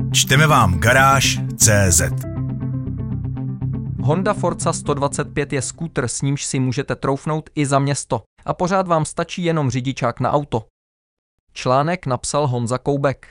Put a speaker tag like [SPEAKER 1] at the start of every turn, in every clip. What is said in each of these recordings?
[SPEAKER 1] Čteme vám Garáž.cz.
[SPEAKER 2] Honda Forza 125 je skútr, s nímž si můžete troufnout i za město. A pořád vám stačí jenom řidičák na auto. Článek napsal Honza Koubek.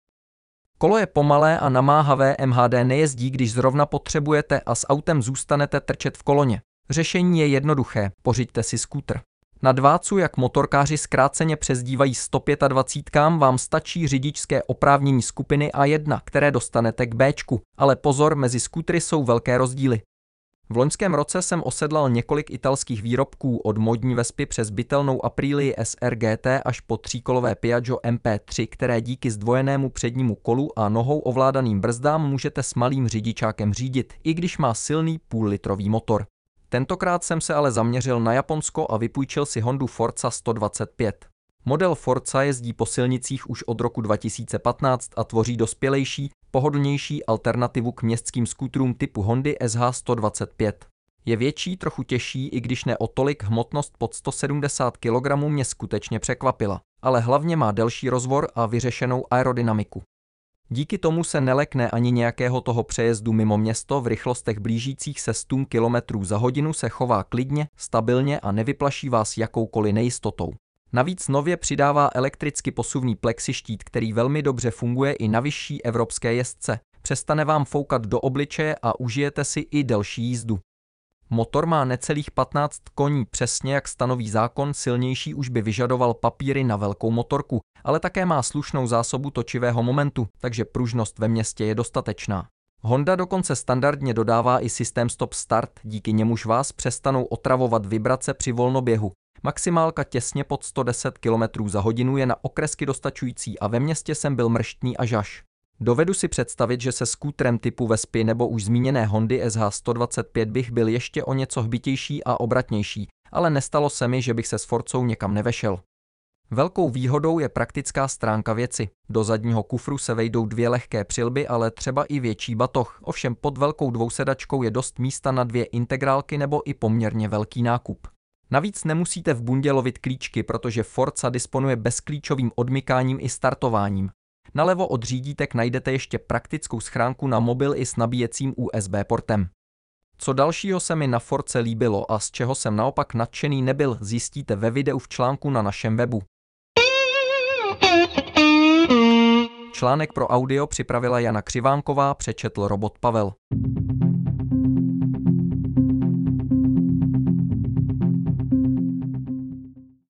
[SPEAKER 2] Kolo je pomalé a namáhavé, MHD nejezdí, když zrovna potřebujete a s autem zůstanete trčet v koloně. Řešení je jednoduché, pořiďte si skútr. Na dvácu, jak motorkáři zkráceně přezdívají 125, vám stačí řidičské oprávnění skupiny A1, které dostanete k Bčku, ale pozor, mezi skútry jsou velké rozdíly. V loňském roce jsem osedlal několik italských výrobků od módní Vespy přes bytelnou Aprilii SR GT až po tříkolové Piaggio MP3, které díky zdvojenému přednímu kolu a nohou ovládaným brzdám můžete s malým řidičákem řídit, i když má silný půllitrový motor. Tentokrát jsem se ale zaměřil na Japonsko a vypůjčil si Hondu Forza 125. Model Forza jezdí po silnicích už od roku 2015 a tvoří dospělejší, pohodlnější alternativu k městským skútrům typu Hondy SH 125. Je větší, trochu těžší, i když ne o tolik, hmotnost pod 170 kg mě skutečně překvapila, ale hlavně má delší rozvor a vyřešenou aerodynamiku. Díky tomu se nelekne ani nějakého toho přejezdu mimo město, v rychlostech blížících se 100 km za hodinu se chová klidně, stabilně a nevyplaší vás jakoukoliv nejistotou. Navíc nově přidává elektricky posuvný plexištít, který velmi dobře funguje i na vyšší evropské jezdce. Přestane vám foukat do obličeje a užijete si i delší jízdu. Motor má necelých 15 koní, přesně jak stanoví zákon, silnější už by vyžadoval papíry na velkou motorku, ale také má slušnou zásobu točivého momentu, takže pružnost ve městě je dostatečná. Honda dokonce standardně dodává i systém stop-start, díky němuž vás přestanou otravovat vibrace při volnoběhu. Maximálka těsně pod 110 km za hodinu je na okresky dostačující a ve městě jsem byl mrštný až až. Dovedu si představit, že se skútrem typu Vespy nebo už zmíněné Hondy SH 125 bych byl ještě o něco hbitější a obratnější, ale nestalo se mi, že bych se s Forzou někam nevešel. Velkou výhodou je praktická stránka věci. Do zadního kufru se vejdou 2 lehké přilby, ale třeba i větší batoh. Ovšem pod velkou dvousedačkou je dost místa na 2 integrálky nebo i poměrně velký nákup. Navíc nemusíte v bundě lovit klíčky, protože Forza disponuje bezklíčovým odmykáním i startováním. Nalevo od řídítek najdete ještě praktickou schránku na mobil i s nabíjecím USB portem. Co dalšího se mi na Forze líbilo a z čeho jsem naopak nadšený nebyl, zjistíte ve videu v článku na našem webu. Článek pro audio připravila Jana Křivánková, přečetl Robot Pavel.